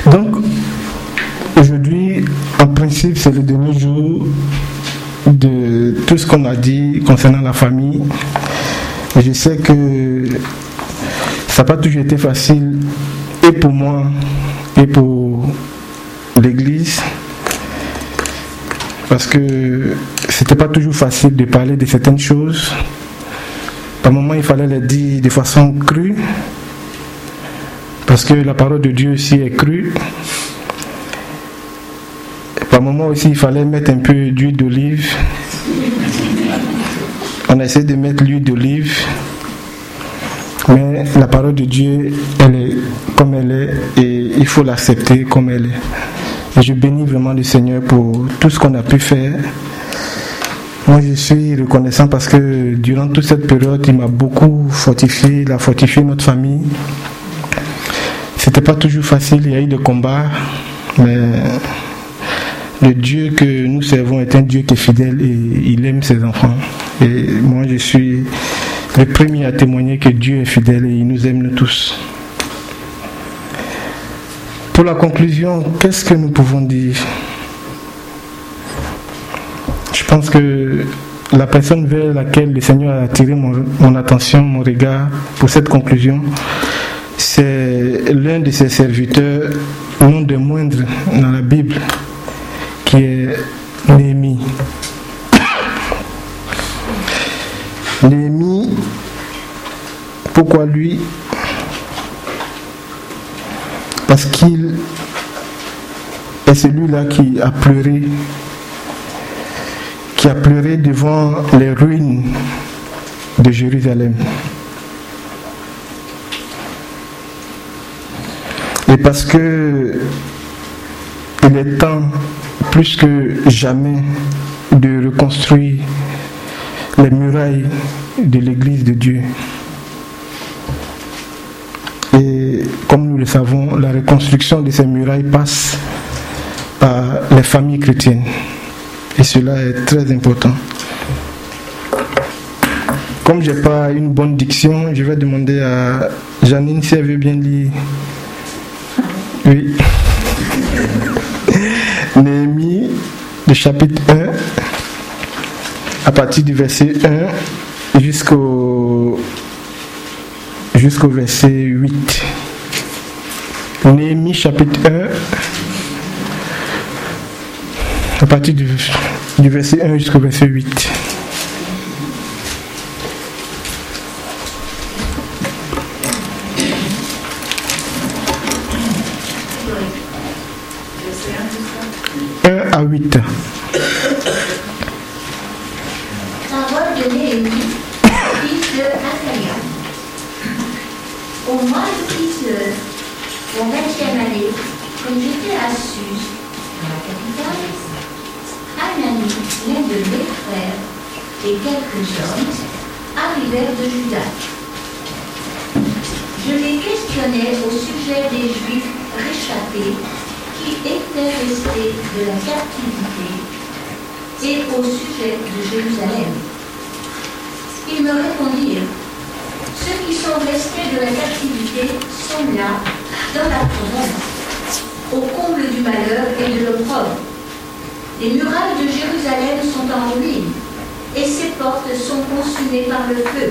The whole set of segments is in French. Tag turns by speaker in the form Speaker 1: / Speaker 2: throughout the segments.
Speaker 1: Donc, aujourd'hui, en principe, c'est le dernier jour de tout ce qu'on a dit concernant la famille. Je sais que ça n'a pas toujours été facile, et pour moi, et pour l'Église, parce que c'était pas toujours facile de parler de certaines choses. Par moments, il fallait les dire de façon crue, parce que la parole de Dieu aussi est crue. Par moments aussi, il fallait mettre un peu d'huile d'olive. On a essayé de mettre l'huile d'olive, mais la parole de Dieu, elle est comme elle est, et il faut l'accepter comme elle est. Et je bénis vraiment le Seigneur pour tout ce qu'on a pu faire. Moi, je suis reconnaissant parce que durant toute cette période, il m'a beaucoup fortifié, il a fortifié notre famille. C'était pas toujours facile, il y a eu des combats, mais le Dieu que nous servons est un Dieu qui est fidèle et il aime ses enfants. Et moi, je suis le premier à témoigner que Dieu est fidèle et il nous aime nous tous. Pour la conclusion, qu'est-ce que nous pouvons dire? Je pense que la personne vers laquelle le Seigneur a attiré mon attention, mon regard pour cette conclusion, c'est l'un de ses serviteurs, non des moindres dans la Bible, qui est Néhémie. Néhémie, pourquoi lui? Parce qu'il est celui-là qui a pleuré devant les ruines de Jérusalem. Et parce que il est temps plus que jamais de reconstruire les murailles de l'église de Dieu. Et comme nous le savons, la reconstruction de ces murailles passe par les familles chrétiennes. Et cela est très important. Comme je n'ai pas une bonne diction, je vais demander à Janine si elle veut bien lire. Oui. Néhémie, le chapitre 1, à partir du verset 1 jusqu'au verset 8. Néhémie, chapitre 1, à partir du verset 1 jusqu'au verset 8. À 8.
Speaker 2: Parole de Néhémie, fils de Achaïa. Au mois de Kislev, en 20e année, quand j'étais à Suse, dans la capitale, Hanani, l'un de mes frères, et quelques hommes arrivèrent de Juda. Je les questionnais au sujet des Juifs réchappés qui étaient restés de la captivité et au sujet de Jérusalem. Ils me répondirent: ceux qui sont restés de la captivité sont là, dans la province, au comble du malheur et de l'opprobre. Les murailles de Jérusalem sont en ruine et ses portes sont consumées par le feu.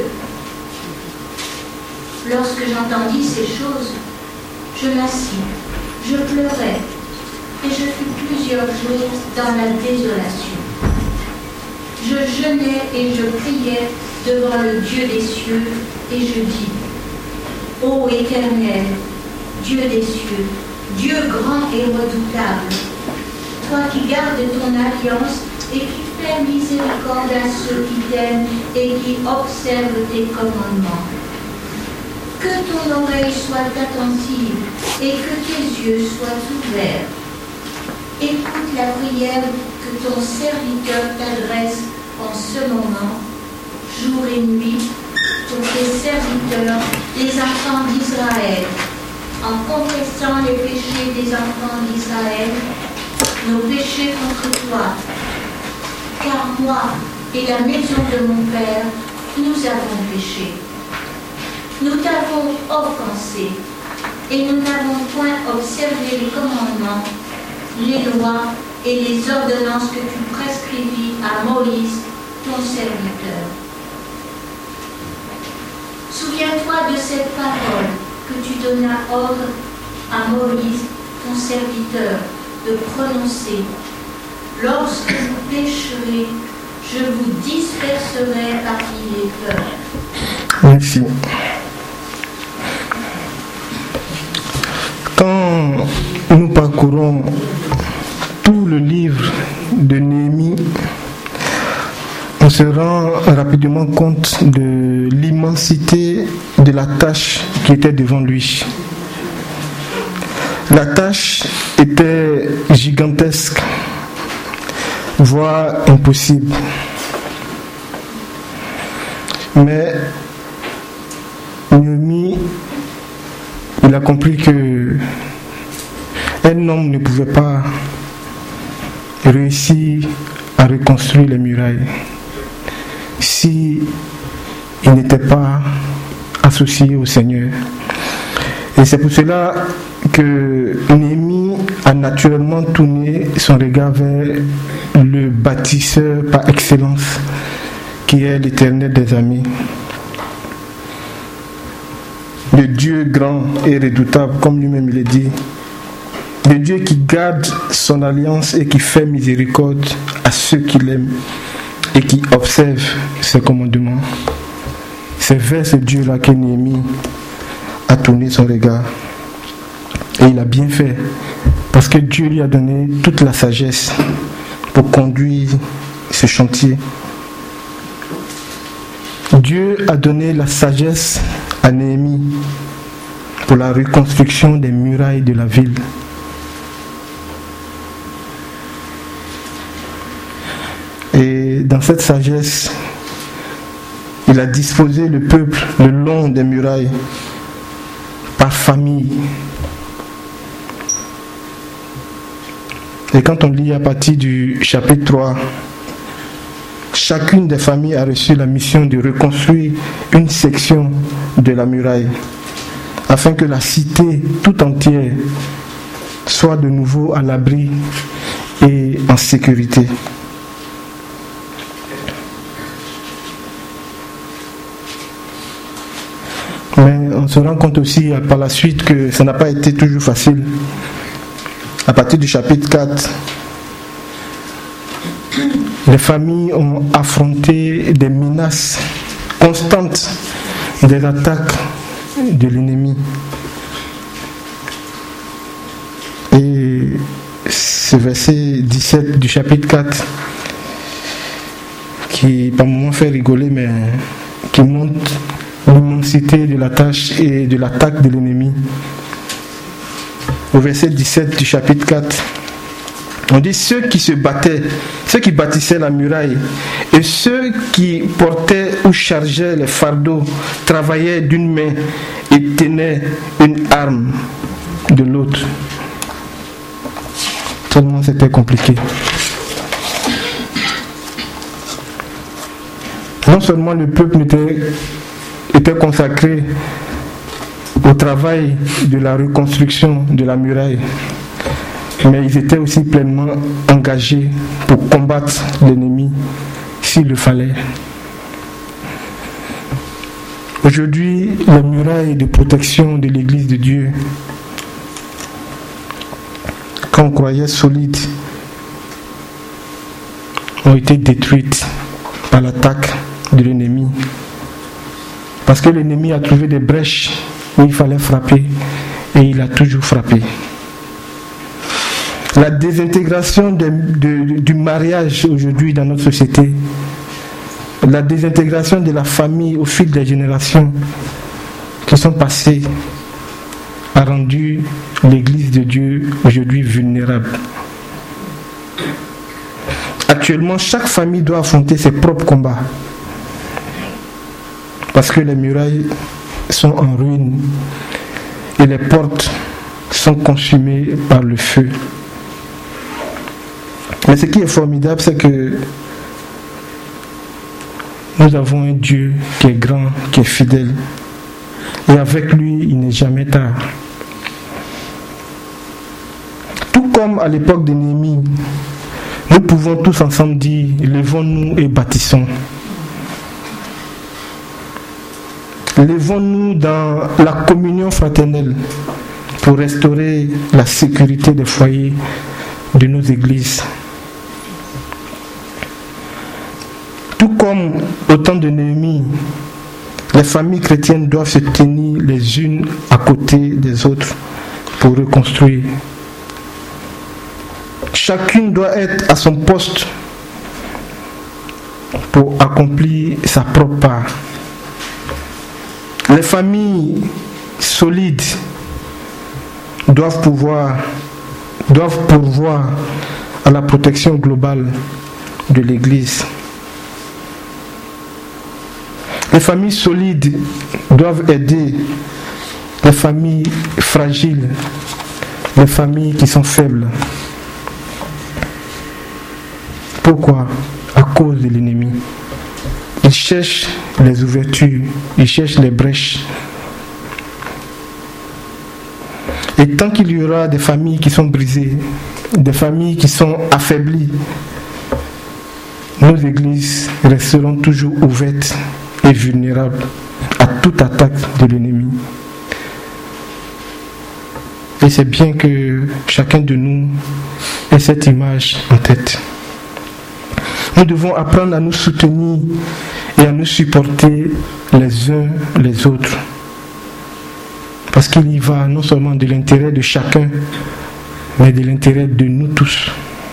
Speaker 2: Lorsque j'entendis ces choses, je m'assis, je pleurais, et je fus plusieurs jours dans la désolation. Je jeûnais et je priais devant le Dieu des cieux, et je dis: ô Éternel, Dieu des cieux, Dieu grand et redoutable, toi qui gardes ton alliance et qui fais miséricorde à ceux qui t'aiment et qui observent tes commandements. Que ton oreille soit attentive et que tes yeux soient ouverts. Écoute la prière que ton serviteur t'adresse en ce moment, jour et nuit, pour tes serviteurs, les enfants d'Israël, en confessant les péchés des enfants d'Israël, nos péchés contre toi. Car moi et la maison de mon Père, nous avons péché. Nous t'avons offensé et nous n'avons point observé les commandements les lois et les ordonnances que tu prescrivis à Moïse, ton serviteur. Souviens-toi de cette parole que tu donnas ordre à Moïse, ton serviteur, de prononcer. Lorsque vous pécherez, je vous disperserai parmi les peuples.
Speaker 1: Merci. Quand nous parcourons tout le livre de Néhémie, on se rend rapidement compte de l'immensité de la tâche qui était devant lui. La tâche était gigantesque, voire impossible. Mais Néhémie, il a compris que un homme ne pouvait pas réussir à reconstruire les murailles si il n'était pas associé au Seigneur. Et c'est pour cela que Néhémie a naturellement tourné son regard vers le bâtisseur par excellence, qui est l'Éternel des armées. Le Dieu grand et redoutable, comme lui-même il est dit. Le Dieu qui garde son alliance et qui fait miséricorde à ceux qui l'aiment et qui observe ses commandements. C'est vers ce Dieu-là que Néhémie a tourné son regard. Et il a bien fait, parce que Dieu lui a donné toute la sagesse pour conduire ce chantier. Dieu a donné la sagesse à Néhémie pour la reconstruction des murailles de la ville. Et dans cette sagesse, il a disposé le peuple le long des murailles, par famille. Et quand on lit à partir du chapitre 3, chacune des familles a reçu la mission de reconstruire une section de la muraille, afin que la cité tout entière soit de nouveau à l'abri et en sécurité. Mais on se rend compte aussi par la suite que ça n'a pas été toujours facile. À partir du chapitre 4, les familles ont affronté des menaces constantes, des attaques de l'ennemi. Et ce verset 17 du chapitre 4, qui par moments fait rigoler, mais qui montre l'immensité de la tâche et de l'attaque de l'ennemi. Au verset 17 du chapitre 4, on dit ceux qui se battaient, ceux qui bâtissaient la muraille et ceux qui portaient ou chargeaient les fardeaux travaillaient d'une main et tenaient une arme de l'autre. Tellement c'était compliqué. Non seulement le peuple était consacré au travail de la reconstruction de la muraille, mais ils étaient aussi pleinement engagés pour combattre l'ennemi s'il le fallait. Aujourd'hui, les murailles de protection de l'Église de Dieu, qu'on croyait solides, ont été détruites par l'attaque de l'ennemi. Parce que l'ennemi a trouvé des brèches où il fallait frapper, et il a toujours frappé. La désintégration du mariage aujourd'hui dans notre société, la désintégration de la famille au fil des générations qui sont passées, a rendu l'Église de Dieu aujourd'hui vulnérable. Actuellement, chaque famille doit affronter ses propres combats, parce que les murailles sont en ruine et les portes sont consumées par le feu. Mais ce qui est formidable, c'est que nous avons un Dieu qui est grand, qui est fidèle, et avec lui, il n'est jamais tard. Tout comme à l'époque de Néhémie, nous pouvons tous ensemble dire, lèvons-nous et bâtissons. Lèvons-nous dans la communion fraternelle pour restaurer la sécurité des foyers de nos églises. Tout comme au temps de Néhémie, les familles chrétiennes doivent se tenir les unes à côté des autres pour reconstruire. Chacune doit être à son poste pour accomplir sa propre part. Les familles solides doivent pourvoir à la protection globale de l'Église. Les familles solides doivent aider les familles fragiles, les familles qui sont faibles. Pourquoi? À cause de l'ennemi. Il cherche les ouvertures, il cherche les brèches. Et tant qu'il y aura des familles qui sont brisées, des familles qui sont affaiblies, nos églises resteront toujours ouvertes et vulnérables à toute attaque de l'ennemi. Et c'est bien que chacun de nous ait cette image en tête. Nous devons apprendre à nous soutenir et à nous supporter les uns les autres. Parce qu'il y va non seulement de l'intérêt de chacun, mais de l'intérêt de nous tous.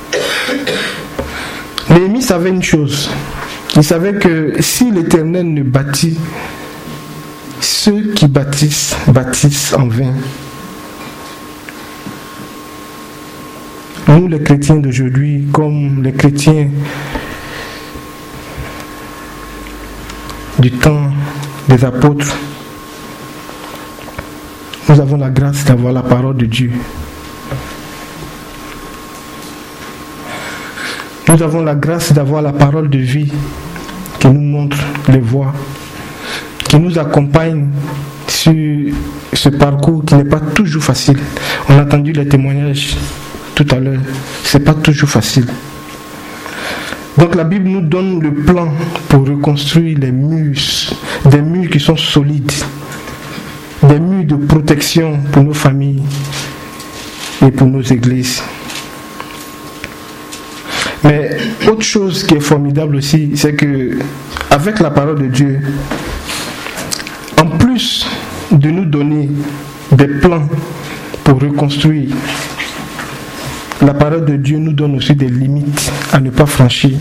Speaker 1: Néhémie savait une chose. Il savait que si l'Éternel ne bâtit, ceux qui bâtissent, bâtissent en vain. Nous, les chrétiens d'aujourd'hui, comme les chrétiens du temps des apôtres, nous avons la grâce d'avoir la parole de Dieu. Nous avons la grâce d'avoir la parole de vie qui nous montre les voies, qui nous accompagne sur ce parcours qui n'est pas toujours facile. On a entendu les témoignages tout à l'heure, c'est pas toujours facile. Donc la Bible nous donne le plan pour reconstruire les murs, des murs qui sont solides, des murs de protection pour nos familles et pour nos églises. Mais autre chose qui est formidable aussi, c'est que avec la parole de Dieu, en plus de nous donner des plans pour reconstruire, la parole de Dieu nous donne aussi des limites à ne pas franchir.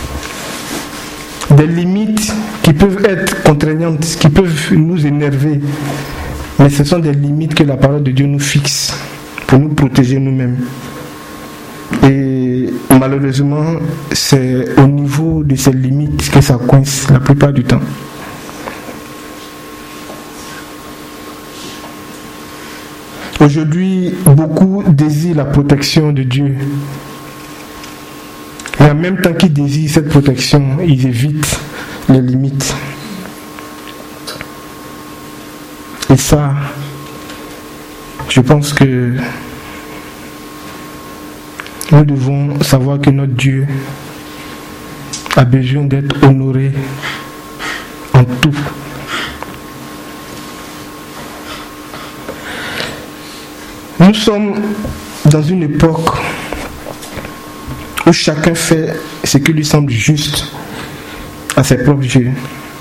Speaker 1: Des limites qui peuvent être contraignantes, qui peuvent nous énerver. Mais ce sont des limites que la parole de Dieu nous fixe pour nous protéger nous-mêmes. Et malheureusement, c'est au niveau de ces limites que ça coince la plupart du temps. Aujourd'hui, beaucoup désirent la protection de Dieu. Mais en même temps qu'ils désirent cette protection, ils évitent les limites. Et ça, je pense que nous devons savoir que notre Dieu a besoin d'être honoré en tout. Nous sommes dans une époque où chacun fait ce qui lui semble juste à ses propres yeux.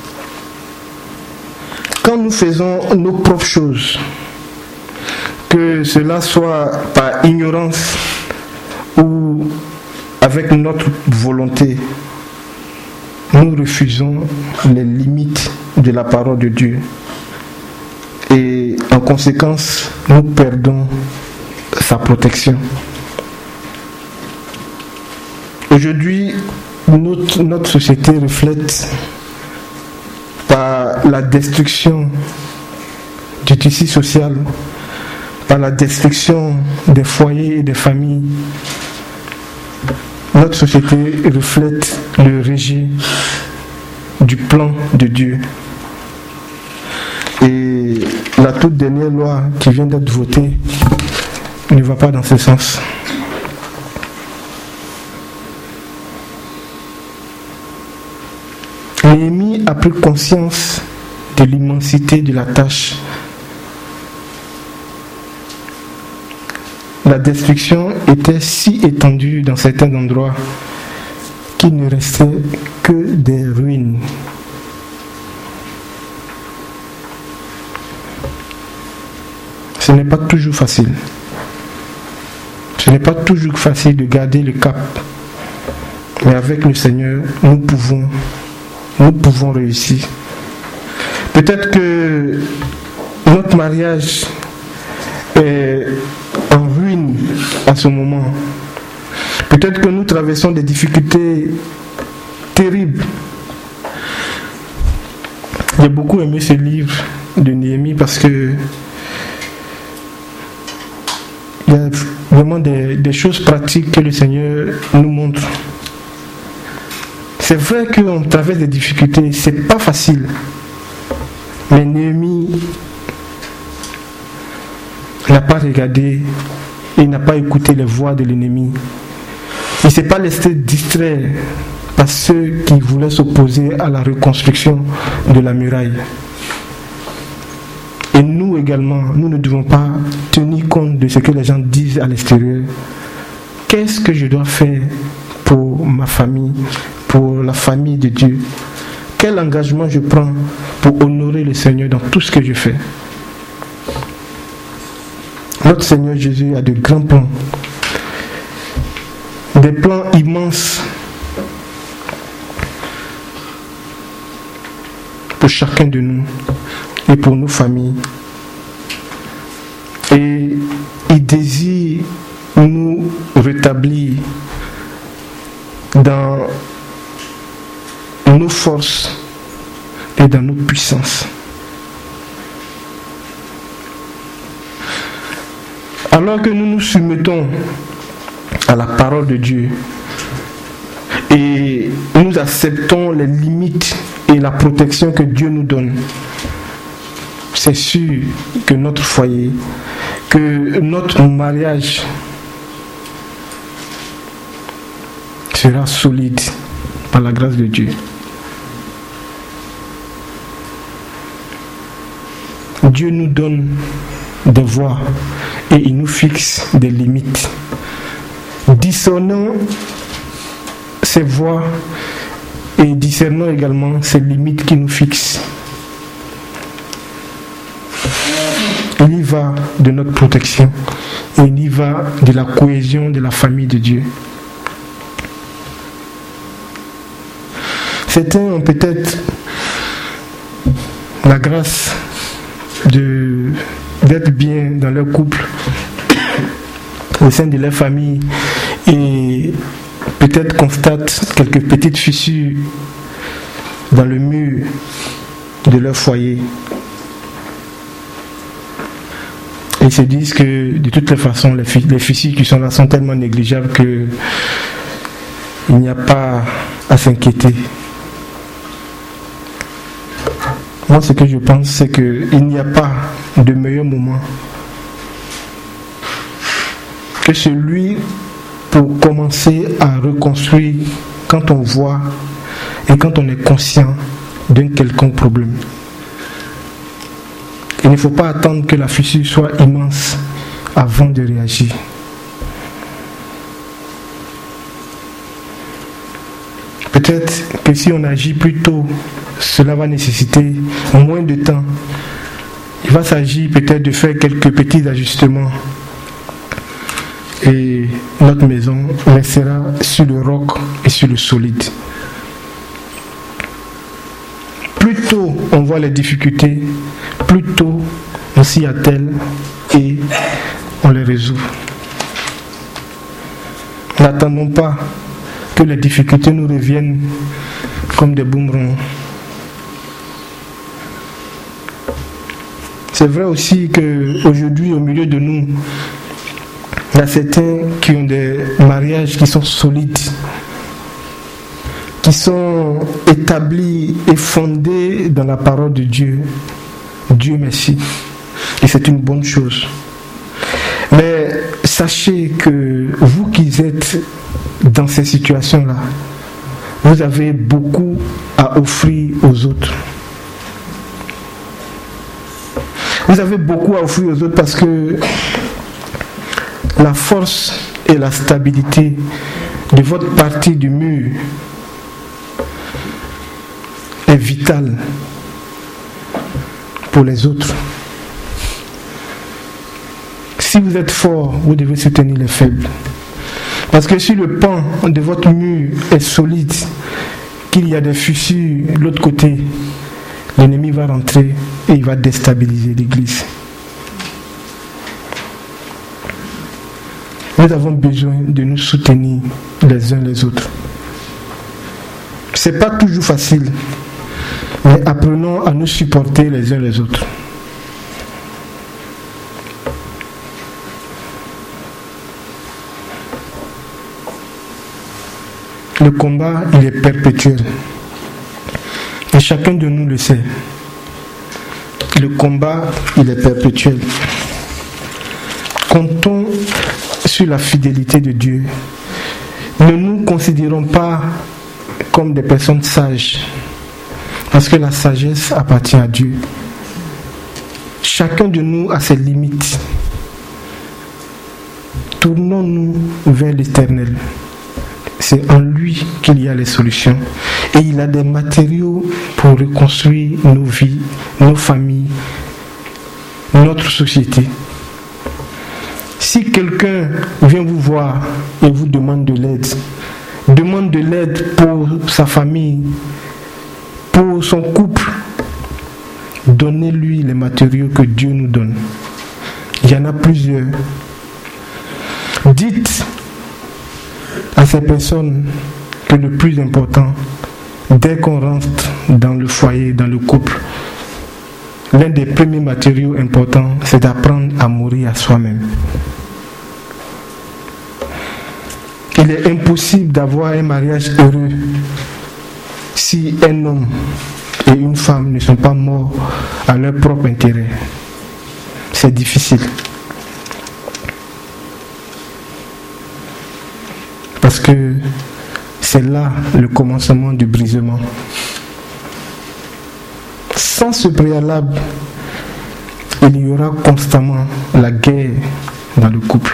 Speaker 1: Quand nous faisons nos propres choses, que cela soit par ignorance ou avec notre volonté, nous refusons les limites de la parole de Dieu. Et en conséquence, nous perdons sa protection. Aujourd'hui, notre société reflète par la destruction du tissu social, par la destruction des foyers et des familles. Notre société reflète le rejet du plan de Dieu. Et la toute dernière loi qui vient d'être votée ne va pas dans ce sens. Néhémie a pris conscience de l'immensité de la tâche. La destruction était si étendue dans certains endroits qu'il ne restait que des ruines. Ce n'est pas toujours facile. Ce n'est pas toujours facile de garder le cap. Mais avec le Seigneur, nous pouvons réussir. Peut-être que notre mariage est en ruine à ce moment. Peut-être que nous traversons des difficultés terribles. J'ai beaucoup aimé ce livre de Néhémie parce que il y a vraiment des choses pratiques que le Seigneur nous montre. C'est vrai qu'on traverse des difficultés, c'est pas facile. Mais Néhémie n'a pas regardé, il n'a pas écouté les voix de l'ennemi. Il ne s'est pas laissé distraire par ceux qui voulaient s'opposer à la reconstruction de la muraille. Et nous également, nous ne devons pas tenir compte de ce que les gens disent à l'extérieur. Qu'est-ce que je dois faire pour ma famille, pour la famille de Dieu? Quel engagement je prends pour honorer le Seigneur dans tout ce que je fais? Notre Seigneur Jésus a de grands plans, des plans immenses pour chacun de nous et pour nos familles. Et il désire nous rétablir dans nos forces et dans nos puissances. Alors que nous nous soumettons à la parole de Dieu et nous acceptons les limites et la protection que Dieu nous donne, c'est sûr que notre foyer, que notre mariage sera solide par la grâce de Dieu. Dieu nous donne des voies et il nous fixe des limites. Discernons ces voies et discernons également ces limites qui nous fixent. Il y va de notre protection et il y va de la cohésion de la famille de Dieu. Certains ont peut-être la grâce d'être bien dans leur couple, au sein de leur famille, et peut-être constatent quelques petites fissures dans le mur de leur foyer. Et ils se disent que de toutes les façons, les fissures qui sont là sont tellement négligeables qu'il n'y a pas à s'inquiéter. Moi, ce que je pense, c'est qu'il n'y a pas de meilleur moment que celui pour commencer à reconstruire quand on voit et quand on est conscient d'un quelconque problème. Il ne faut pas attendre que la fissure soit immense avant de réagir. Peut-être que si on agit plus tôt, cela va nécessiter moins de temps. Il va s'agir peut-être de faire quelques petits ajustements. Et notre maison restera sur le roc et sur le solide. Plus tôt on voit les difficultés, plus tôt on s'y attelle et on les résout. N'attendons pas que les difficultés nous reviennent comme des boomerangs. C'est vrai aussi qu'aujourd'hui, au milieu de nous, il y a certains qui ont des mariages qui sont solides, qui sont établis et fondés dans la parole de Dieu. Dieu merci. Et c'est une bonne chose. Mais sachez que vous qui êtes dans ces situations-là, vous avez beaucoup à offrir aux autres. Vous avez beaucoup à offrir aux autres parce que la force et la stabilité de votre partie du mur est vitale pour les autres. Si vous êtes fort, vous devez soutenir les faibles. Parce que si le pan de votre mur est solide, qu'il y a des fissures de l'autre côté, l'ennemi va rentrer et il va déstabiliser l'église. Nous avons besoin de nous soutenir les uns les autres. Ce n'est pas toujours facile, mais apprenons à nous supporter les uns les autres. Le combat, il est perpétuel. Et chacun de nous le sait. Le combat, il est perpétuel. Comptons sur la fidélité de Dieu. Ne nous considérons pas comme des personnes sages, parce que la sagesse appartient à Dieu. Chacun de nous a ses limites. Tournons-nous vers l'Éternel. C'est en lui qu'il y a les solutions. Et il a des matériaux pour reconstruire nos vies, nos familles, notre société. Si quelqu'un vient vous voir et vous demande de l'aide pour sa famille, pour son couple, donnez-lui les matériaux que Dieu nous donne. Il y en a plusieurs. Dites à ces personnes que le plus important, dès qu'on rentre dans le foyer, dans le couple, l'un des premiers matériaux importants, c'est d'apprendre à mourir à soi-même. Il est impossible d'avoir un mariage heureux si un homme et une femme ne sont pas morts à leur propre intérêt. C'est difficile. Parce que c'est là le commencement du brisement. Sans ce préalable, il y aura constamment la guerre dans le couple.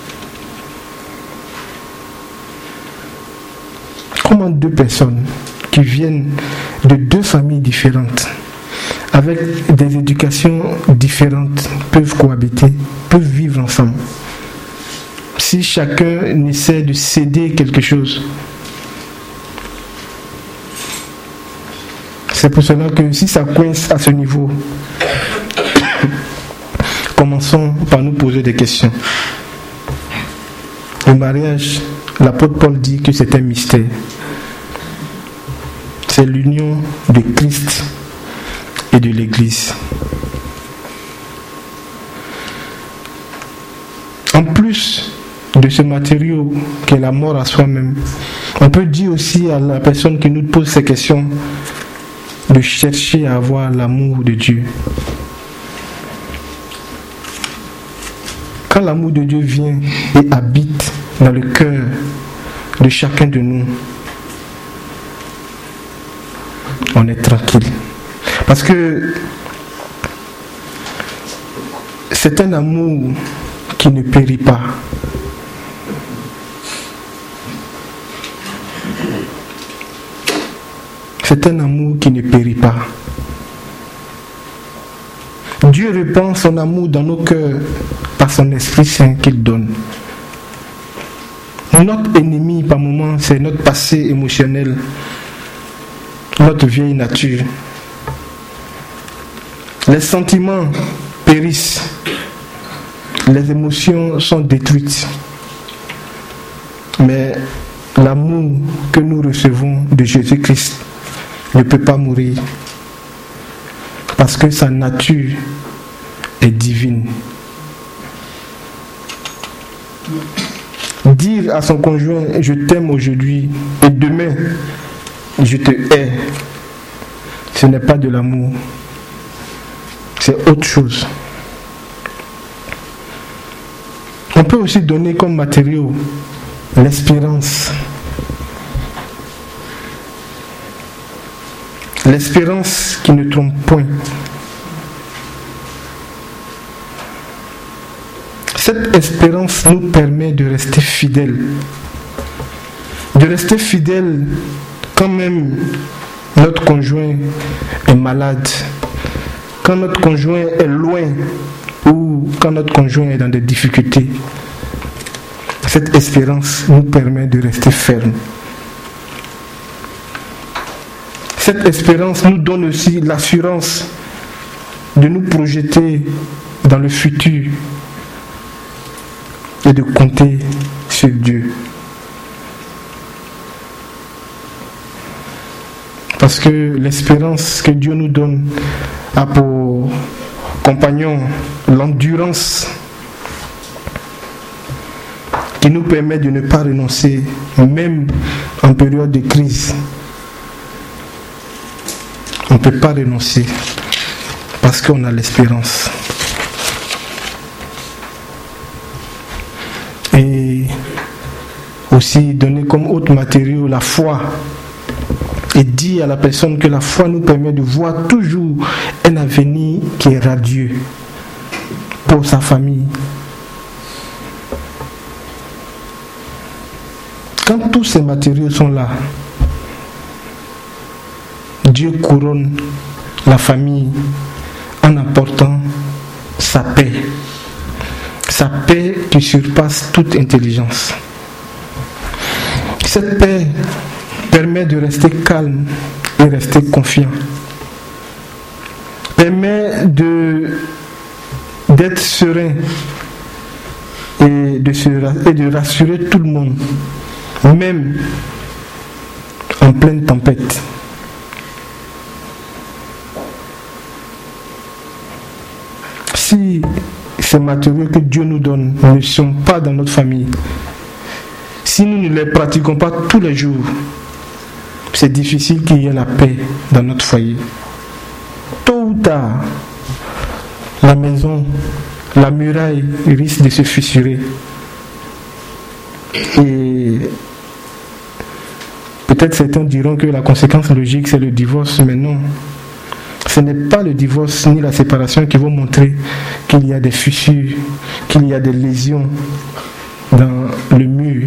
Speaker 1: Comment deux personnes qui viennent de deux familles différentes, avec des éducations différentes, peuvent cohabiter, peuvent vivre ensemble? Si chacun essaie de céder quelque chose, c'est pour cela que si ça coince à ce niveau, commençons par nous poser des questions. Le mariage, l'apôtre Paul dit que c'est un mystère. C'est l'union de Christ et de l'Église. En plus de ce matériau qu'est la mort à soi-même, on peut dire aussi à la personne qui nous pose ces questions de chercher à avoir l'amour de Dieu. Quand l'amour de Dieu vient et habite dans le cœur de chacun de nous, on est tranquille. Parce que c'est un amour qui ne périt pas. C'est un amour qui ne périt pas. Dieu répand son amour dans nos cœurs par son Esprit Saint qu'il donne. Notre ennemi, par moments, c'est notre passé émotionnel, notre vieille nature. Les sentiments périssent, les émotions sont détruites. Mais l'amour que nous recevons de Jésus-Christ ne peut pas mourir parce que sa nature est divine. Dire à son conjoint « je t'aime aujourd'hui et demain je te hais », ce n'est pas de l'amour, c'est autre chose. On peut aussi donner comme matériau l'espérance. L'espérance qui ne trompe point. Cette espérance nous permet de rester fidèles. De rester fidèles quand même notre conjoint est malade, quand notre conjoint est loin ou quand notre conjoint est dans des difficultés. Cette espérance nous permet de rester fermes. Cette espérance nous donne aussi l'assurance de nous projeter dans le futur et de compter sur Dieu. Parce que l'espérance que Dieu nous donne a pour compagnon l'endurance qui nous permet de ne pas renoncer, même en période de crise. On ne peut pas renoncer parce qu'on a l'espérance. Et aussi donner comme autre matériau la foi et dire à la personne que la foi nous permet de voir toujours un avenir qui est radieux pour sa famille. Quand tous ces matériaux sont là, Dieu couronne la famille en apportant sa paix. Sa paix qui surpasse toute intelligence. Cette paix permet de rester calme et rester confiant. Permet d'être serein et de rassurer tout le monde, même en pleine tempête. Si ces matériaux que Dieu nous donne ne sont pas dans notre famille, si nous ne les pratiquons pas tous les jours, c'est difficile qu'il y ait la paix dans notre foyer. Tôt ou tard, la maison, la muraille risque de se fissurer. Et peut-être certains diront que la conséquence logique c'est le divorce, mais non. Ce n'est pas le divorce ni la séparation qui vont montrer qu'il y a des fissures, qu'il y a des lésions dans le mur.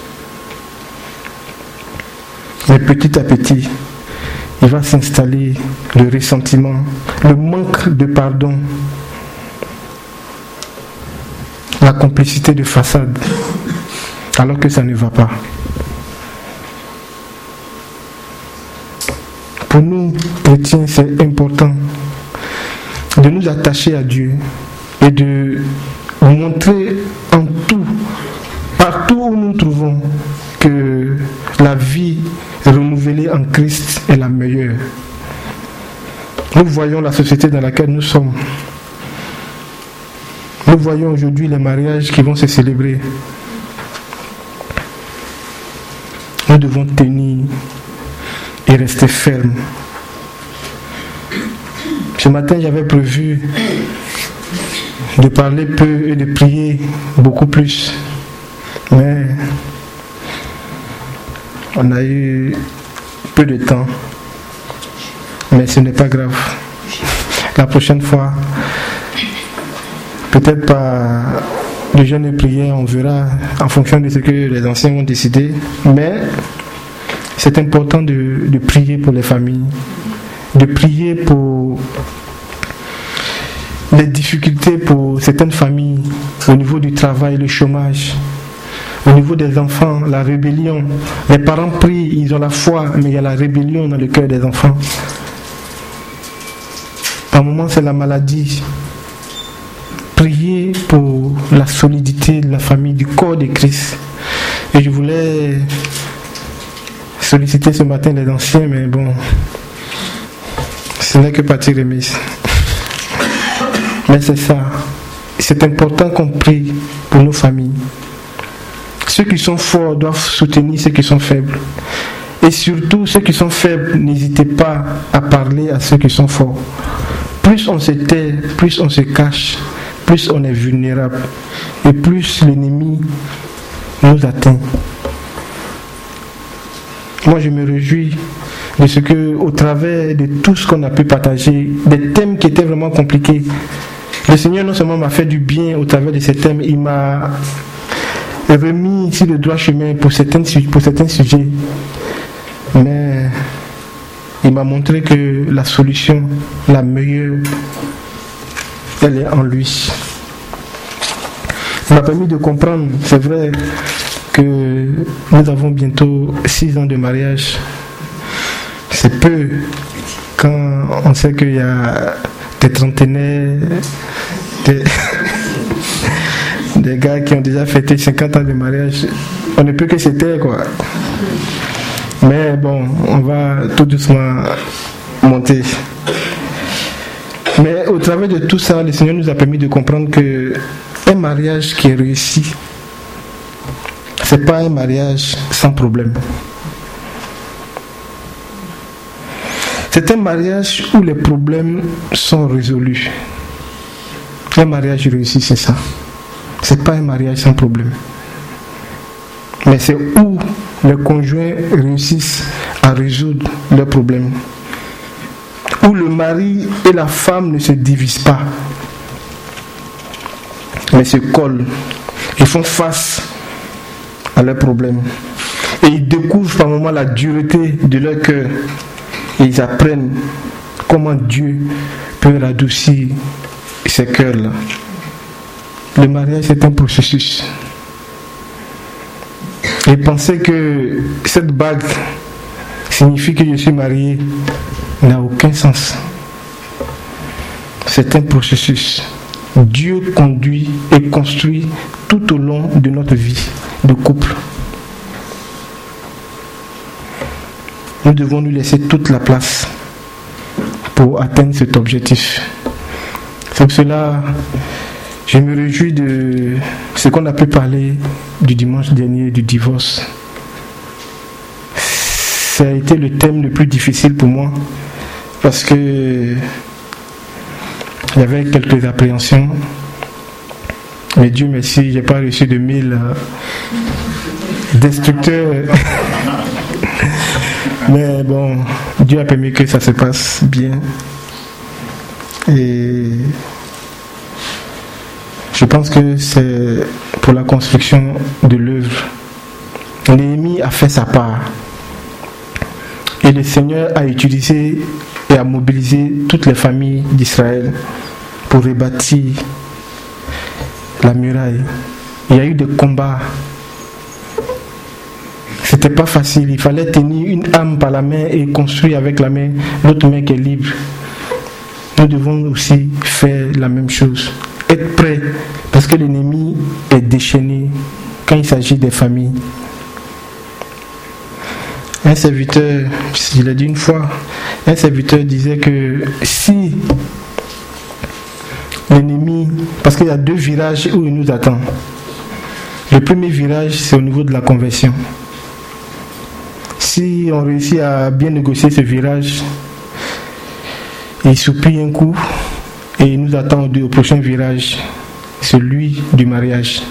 Speaker 1: Mais petit à petit, il va s'installer le ressentiment, le manque de pardon, la complicité de façade, alors que ça ne va pas. Pour nous, chrétiens, c'est important de nous attacher à Dieu et de montrer en tout, partout où nous nous trouvons, que la vie renouvelée en Christ est la meilleure. Nous voyons la société dans laquelle nous sommes. Nous voyons aujourd'hui les mariages qui vont se célébrer. Nous devons tenir et rester ferme. Ce matin, j'avais prévu de parler peu et de prier beaucoup plus. Mais on a eu peu de temps. Mais ce n'est pas grave. La prochaine fois, peut-être par le jeûne de prière, on verra en fonction de ce que les anciens ont décidé. Mais c'est important de prier pour les familles, de prier pour les difficultés pour certaines familles au niveau du travail, le chômage, au niveau des enfants, la rébellion. Les parents prient, ils ont la foi, mais il y a la rébellion dans le cœur des enfants. Par moments, c'est la maladie. Priez pour la solidité de la famille, du corps de Christ. Et je voulais solliciter ce matin les anciens, mais bon, ce n'est que partie remise. Mais c'est ça. C'est important qu'on prie pour nos familles. Ceux qui sont forts doivent soutenir ceux qui sont faibles. Et surtout, ceux qui sont faibles, n'hésitez pas à parler à ceux qui sont forts. Plus on se tait, plus on se cache, plus on est vulnérable et plus l'ennemi nous atteint. Moi, je me réjouis de ce que, au travers de tout ce qu'on a pu partager, des thèmes qui étaient vraiment compliqués, le Seigneur non seulement m'a fait du bien au travers de ces thèmes, il m'a remis sur le droit chemin pour certains sujets, mais il m'a montré que la solution, la meilleure, elle est en lui. Il m'a permis de comprendre, c'est vrai, que nous avons bientôt 6 ans de mariage. C'est peu quand on sait qu'il y a des trentenaires, des gars qui ont déjà fêté 50 ans de mariage. On ne peut que se taire, quoi. Mais bon, on va tout doucement monter. Mais au travers de tout ça, le Seigneur nous a permis de comprendre que un mariage qui est réussi, c'est pas un mariage sans problème. C'est un mariage où les problèmes sont résolus. Un mariage réussi, c'est ça. C'est pas un mariage sans problème. Mais c'est où les conjoints réussissent à résoudre leurs problèmes. Où le mari et la femme ne se divisent pas, mais se collent et font face à leurs problèmes. Et ils découvrent par moments la dureté de leur cœur. Et ils apprennent comment Dieu peut radoucir ces cœurs-là. Le mariage, c'est un processus. Et penser que cette bague signifie que je suis marié n'a aucun sens. C'est un processus. Dieu conduit et construit tout au long de notre vie de couple. Nous devons nous laisser toute la place pour atteindre cet objectif. C'est pour cela je me réjouis de ce qu'on a pu parler du dimanche dernier, du divorce. Ça a été le thème le plus difficile pour moi parce que il y avait quelques appréhensions. Mais Dieu merci, je n'ai pas reçu de 1000 destructeurs. Mais bon, Dieu a permis que ça se passe bien. Et je pense que c'est pour la construction de l'œuvre. Néhémie a fait sa part. Et le Seigneur a utilisé et a mobilisé toutes les familles d'Israël pour rebâtir la muraille. Il y a eu des combats. C'était pas facile. Il fallait tenir une âme par la main et construire avec la main, l'autre main qui est libre. Nous devons aussi faire la même chose. Être prêt, parce que l'ennemi est déchaîné quand il s'agit des familles. Un serviteur, je l'ai dit une fois, un serviteur disait que si l'ennemi, parce qu'il y a 2 virages où il nous attend. Le premier virage, c'est au niveau de la conversion. Si on réussit à bien négocier ce virage, il soupire un coup et il nous attend au prochain virage, celui du mariage.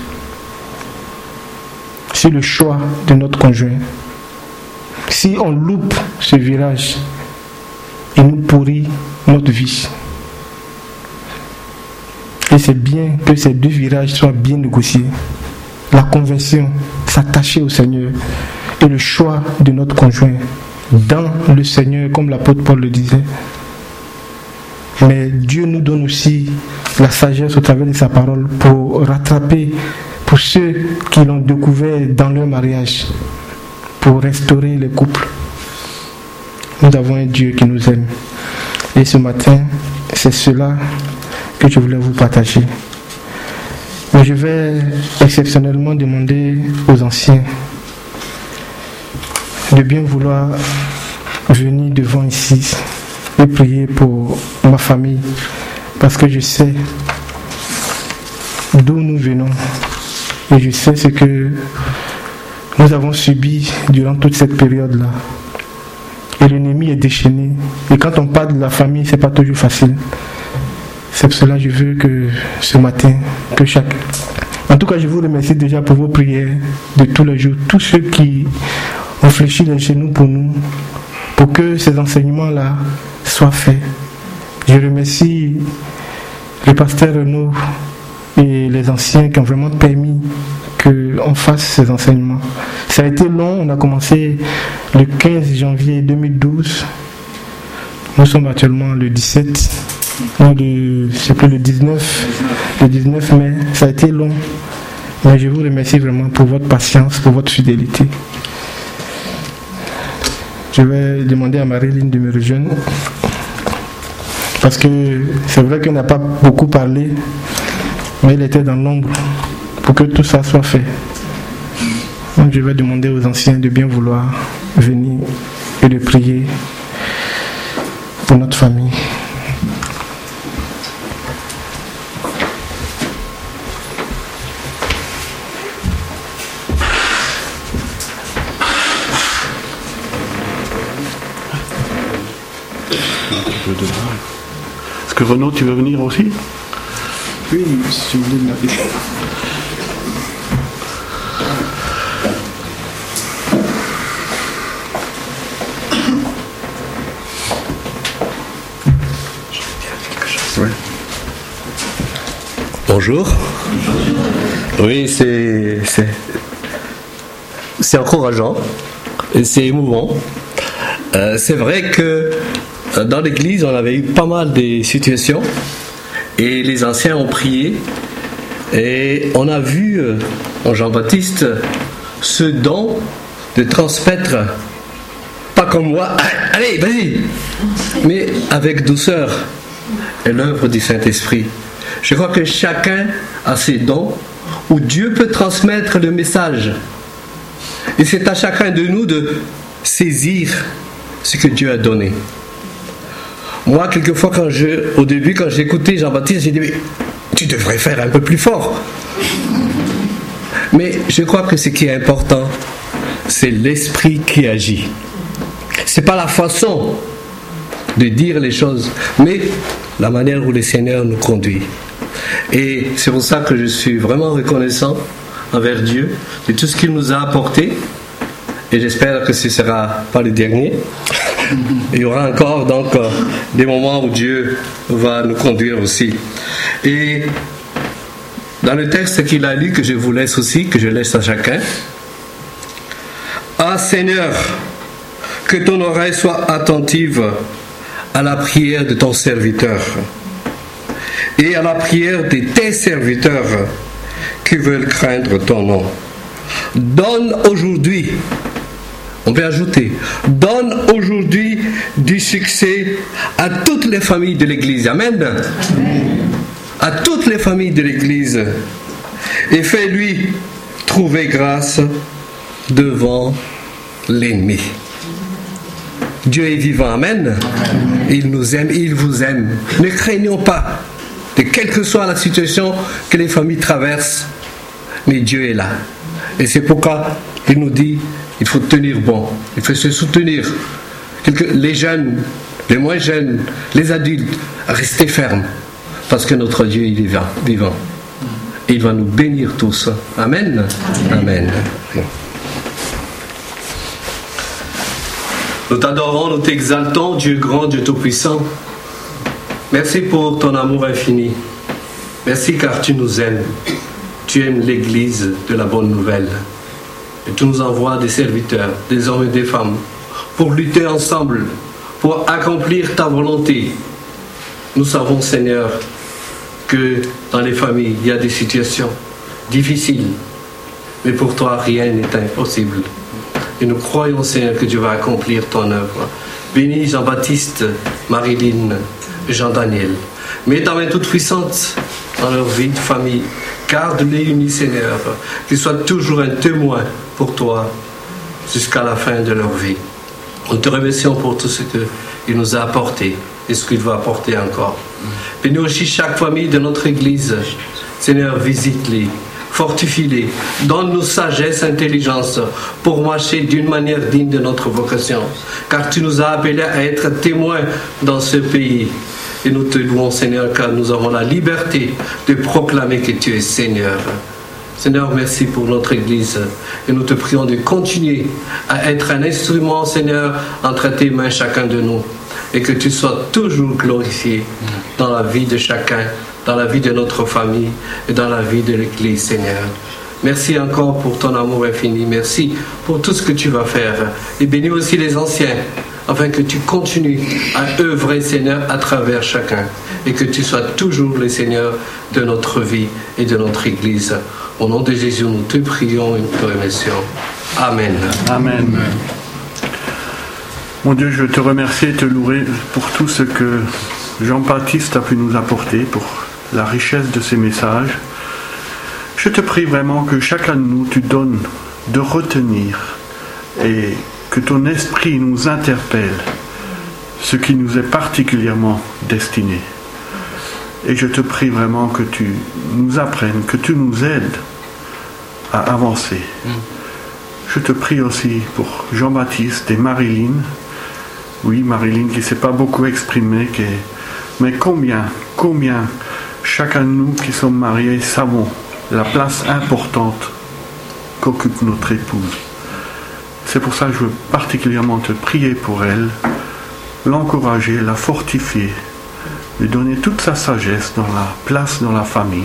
Speaker 1: C'est le choix de notre conjoint. Si on loupe ce virage, il nous pourrit notre vie. Et c'est bien que ces 2 virages soient bien négociés. La conversion, s'attacher au Seigneur et le choix de notre conjoint dans le Seigneur, comme l'apôtre Paul le disait. Mais Dieu nous donne aussi la sagesse au travers de sa parole pour rattraper, pour ceux qui l'ont découvert dans leur mariage, pour restaurer les couples. Nous avons un Dieu qui nous aime. Et ce matin, c'est cela que je voulais vous partager. Mais je vais exceptionnellement demander aux anciens de bien vouloir venir devant ici et prier pour ma famille, parce que je sais d'où nous venons et je sais ce que nous avons subi durant toute cette période-là. Et l'ennemi est déchaîné. Et quand on parle de la famille, c'est pas toujours facile. C'est pour cela que je veux que ce matin, que chaque... En tout cas, je vous remercie déjà pour vos prières de tous les jours, tous ceux qui ont fléchi chez nous, pour que ces enseignements-là soient faits. Je remercie le pasteur Renaud et les anciens qui ont vraiment permis qu'on fasse ces enseignements. Ça a été long, on a commencé le 15 janvier 2012. Nous sommes actuellement le 17, non, le 19 mai. Ça a été long, mais je vous remercie vraiment pour votre patience, pour votre fidélité. Je vais demander à Marie-Line de me rejoindre, parce que c'est vrai qu'elle n'a pas beaucoup parlé, mais elle était dans l'ombre pour que tout ça soit fait. Donc je vais demander aux anciens de bien vouloir venir et de prier pour notre famille.
Speaker 3: Est-ce que Renaud, tu veux venir aussi?
Speaker 1: Oui, si vous voulez m'appeler.
Speaker 4: Bonjour. Oui, c'est encourageant et c'est émouvant. C'est vrai que dans l'église, on avait eu pas mal de situations et les anciens ont prié et on a vu en Jean-Baptiste ce don de transmettre, pas comme moi, allez, vas-y, mais avec douceur et l'œuvre du Saint-Esprit. Je crois que chacun a ses dons où Dieu peut transmettre le message. Et c'est à chacun de nous de saisir ce que Dieu a donné. Moi, quelquefois, au début, quand j'écoutais Jean-Baptiste, j'ai dit, mais tu devrais faire un peu plus fort. Mais je crois que ce qui est important, c'est l'esprit qui agit. C'est pas la façon de dire les choses, mais la manière où le Seigneur nous conduit. Et c'est pour ça que je suis vraiment reconnaissant envers Dieu de tout ce qu'il nous a apporté. Et j'espère que ce ne sera pas le dernier. Il y aura encore donc des moments où Dieu va nous conduire aussi. Et dans le texte qu'il a lu, que je vous laisse aussi, que je laisse à chacun. Ah Seigneur, que ton oreille soit attentive à la prière de ton serviteur et à la prière de tes serviteurs qui veulent craindre ton nom. Donne aujourd'hui, on peut ajouter, donne aujourd'hui du succès à toutes les familles de l'Église. Amen. À toutes les familles de l'Église. Et fais-lui trouver grâce devant l'ennemi. Dieu est vivant, amen. Il nous aime, il vous aime. Ne craignons pas, de quelle que soit la situation que les familles traversent, mais Dieu est là. Et c'est pourquoi il nous dit, il faut tenir bon, il faut se soutenir. Les jeunes, les moins jeunes, les adultes, restez fermes, parce que notre Dieu, il est vivant. Et il va nous bénir tous. Amen. Amen. Nous t'adorons, nous t'exaltons, Dieu grand, Dieu tout-puissant. Merci pour ton amour infini. Merci car tu nous aimes. Tu aimes l'Église de la bonne nouvelle. Et tu nous envoies des serviteurs, des hommes et des femmes, pour lutter ensemble, pour accomplir ta volonté. Nous savons, Seigneur, que dans les familles, il y a des situations difficiles. Mais pour toi, rien n'est impossible. Et nous croyons, Seigneur, que Dieu va accomplir ton œuvre. Bénis Jean-Baptiste, Marie-Line, Jean-Daniel. Mets ta main toute puissante dans leur vie de famille. Garde-les unis, Seigneur. Qu'ils soient toujours un témoin pour toi jusqu'à la fin de leur vie. Nous te remercions pour tout ce qu'il nous a apporté et ce qu'il va apporter encore. Bénis aussi chaque famille de notre Église. Seigneur, visite-les. Fortifie-les, donne-nous sagesse, intelligence pour marcher d'une manière digne de notre vocation. Car tu nous as appelés à être témoins dans ce pays. Et nous te louons, Seigneur, car nous avons la liberté de proclamer que tu es Seigneur. Seigneur, merci pour notre Église. Et nous te prions de continuer à être un instrument, Seigneur, entre tes mains, chacun de nous. Et que tu sois toujours glorifié dans la vie de chacun, dans la vie de notre famille et dans la vie de l'Église, Seigneur. Merci encore pour ton amour infini. Merci pour tout ce que tu vas faire. Et bénis aussi les anciens, afin que tu continues à œuvrer, Seigneur, à travers chacun. Et que tu sois toujours le Seigneur de notre vie et de notre Église. Au nom de Jésus, nous te prions et nous te remercions. Amen.
Speaker 3: Amen. Mon Dieu, je te remercie et te louer pour tout ce que Jean-Baptiste a pu nous apporter, pour la richesse de ses messages. Je te prie vraiment que chacun de nous, tu donnes de retenir et que ton esprit nous interpelle, ce qui nous est particulièrement destiné. Et je te prie vraiment que tu nous apprennes, que tu nous aides à avancer. Je te prie aussi pour Jean-Baptiste et Marilyn. Oui, Marilyn qui ne s'est pas beaucoup exprimée, mais combien chacun de nous qui sommes mariés savons la place importante qu'occupe notre épouse. C'est pour ça que je veux particulièrement te prier pour elle, l'encourager, la fortifier, lui donner toute sa sagesse dans la place dans la famille.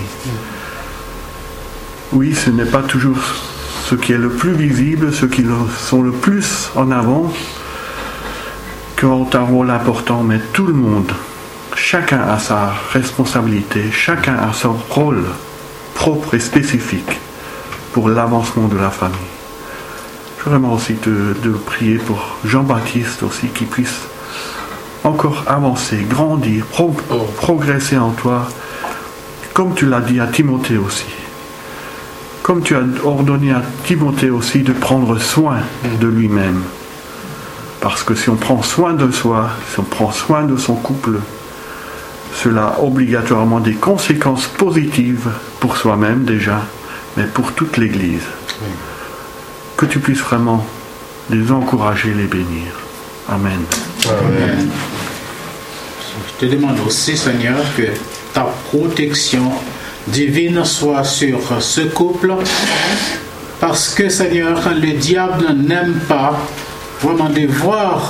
Speaker 3: Oui, ce n'est pas toujours ce qui est le plus visible, ceux qui sont le plus en avant, qui ont un rôle important, mais tout le monde, chacun a sa responsabilité, chacun a son rôle propre et spécifique pour l'avancement de la famille. Je veux vraiment aussi te prier pour Jean-Baptiste aussi, qui puisse encore avancer, grandir, progresser en toi, comme tu l'as dit à Timothée aussi. Comme tu as ordonné à Timothée aussi de prendre soin de lui-même. Parce que si on prend soin de soi, si on prend soin de son couple, cela a obligatoirement des conséquences positives pour soi-même déjà, mais pour toute l'Église. Oui. Que tu puisses vraiment les encourager, les bénir. Amen.
Speaker 5: Amen. Je te demande aussi, Seigneur, que ta protection divine soit sur ce couple, parce que, Seigneur, le diable n'aime pas vraiment de voir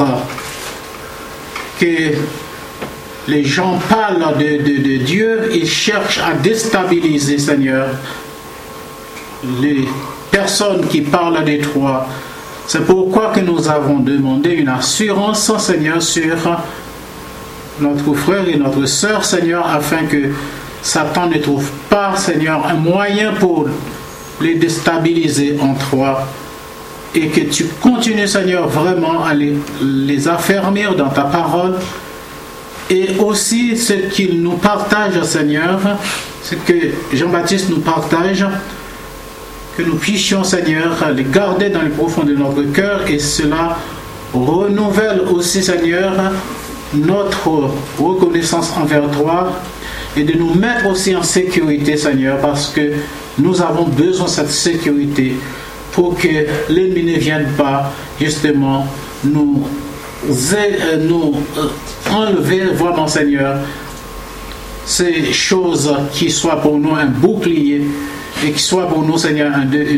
Speaker 5: que les gens parlent de Dieu et cherchent à déstabiliser, Seigneur, les personnes qui parlent de toi. C'est pourquoi que nous avons demandé une assurance, Seigneur, sur notre frère et notre sœur, Seigneur, afin que Satan ne trouve pas, Seigneur, un moyen pour les déstabiliser en toi. Et que tu continues, Seigneur, vraiment à les affermir dans ta parole. Et aussi ce qu'il nous partage, Seigneur, ce que Jean-Baptiste nous partage, que nous puissions, Seigneur, les garder dans le profond de notre cœur, et cela renouvelle aussi, Seigneur, notre reconnaissance envers toi, et de nous mettre aussi en sécurité, Seigneur, parce que nous avons besoin de cette sécurité pour que l'ennemi ne vienne pas justement nous enlever vraiment, Seigneur, ces choses qui soient pour nous un bouclier et qui soient pour nous, Seigneur,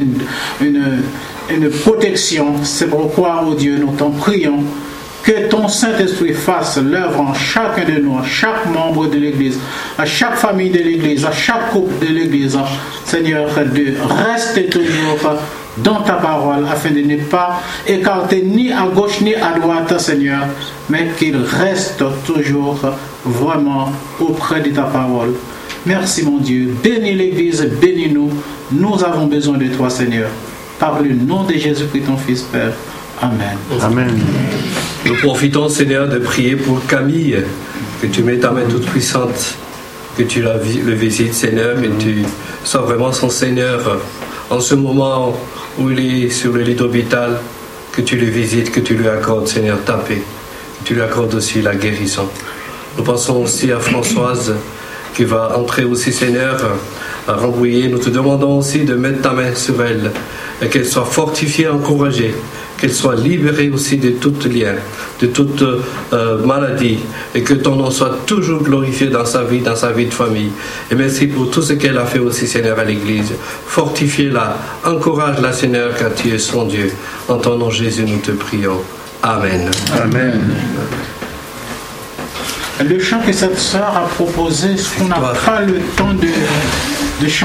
Speaker 5: une protection. C'est pourquoi, oh Dieu, nous t'en prions que ton Saint-Esprit fasse l'œuvre en chacun de nous, à chaque membre de l'Église, à chaque famille de l'Église, à chaque couple de l'Église, Seigneur, de rester toujours dans ta parole, afin de ne pas écarter ni à gauche ni à droite, Seigneur, mais qu'il reste toujours vraiment auprès de ta parole. Merci, mon Dieu. Bénis l'Église, bénis-nous. Nous avons besoin de toi, Seigneur. Par le nom de Jésus-Christ, ton Fils, Père. Amen.
Speaker 3: Amen.
Speaker 4: Nous profitons, Seigneur, de prier pour Camille, que tu mets ta main toute puissante, que tu le visites, Seigneur, et tu sois vraiment son Seigneur en ce moment où il est sur le lit d'hôpital, que tu le visites, que tu lui accordes, Seigneur, ta paix, que tu lui accordes aussi la guérison. Nous pensons aussi à Françoise, qui va entrer aussi, Seigneur, à Rambouillet. Nous te demandons aussi de mettre ta main sur elle, et qu'elle soit fortifiée, encouragée, qu'elle soit libérée aussi de tout lien, de toute maladie, et que ton nom soit toujours glorifié dans sa vie de famille. Et merci pour tout ce qu'elle a fait aussi, Seigneur, à l'Église. Fortifie-la, encourage-la, Seigneur, car tu es son Dieu. En ton nom, Jésus, nous te prions. Amen.
Speaker 3: Amen.
Speaker 5: Le chant que cette sœur a proposé, ce qu'on n'a pas le temps de chanter.